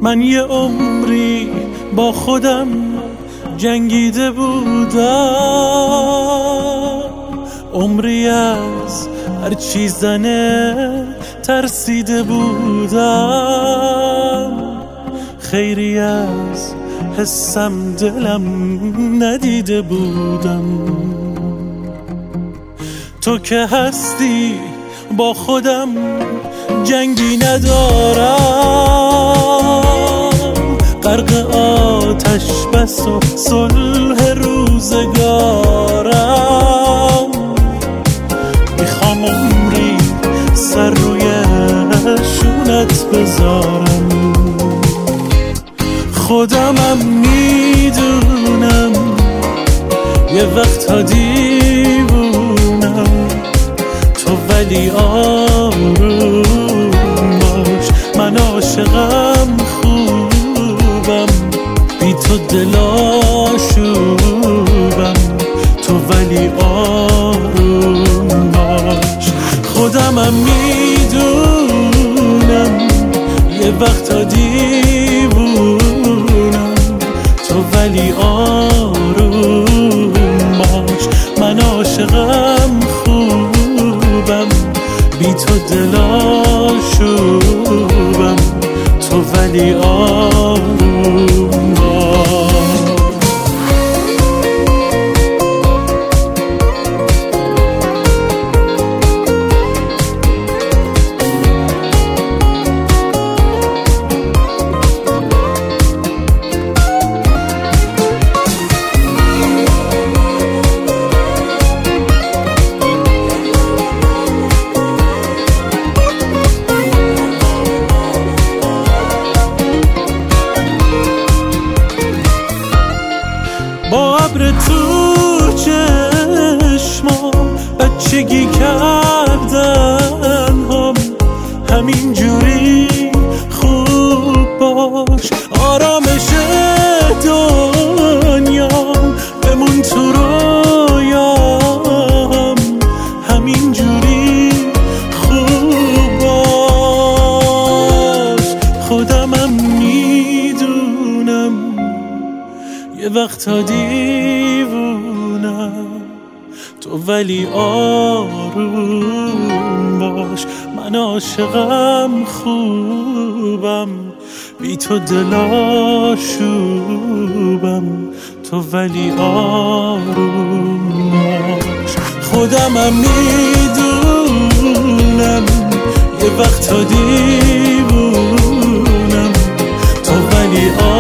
من یه عمری با خودم جنگیده بودم، عمری از هر چی زنه ترسیده بودم، خیری از حسم دلم ندیده بودم. تو که هستی با خودم جنگی ندارم، غرق آتش بس و صلح روزگارم، میخوام عمری سر روی شونت بذارم. خودمم میدونم یه وقتا دیوونم، تو ولی آروم باش، من عاشقم خوبم، بی تو دل آشوبم، تو ولی آروم باش. خودمم میدونم یه وقتا دیوونم، تو ولی آروم باش، من عاشقم خوبم، بی تو دل آشوبم، تو ولی آروم باش. با ابر تو چشمام بچگی کردن هم، همین جوری خوب باش، آرامش دنیام بمون تو رویام، همین جوری خوب باش. خودمم میدونم یه وقتا دیوونم، تو ولی آروم باش، من عاشقم خوبم، بی تو دل آشوبم، تو ولی آروم باش. خودمم میدونم یه وقتا دیوونم، تو ولی آروم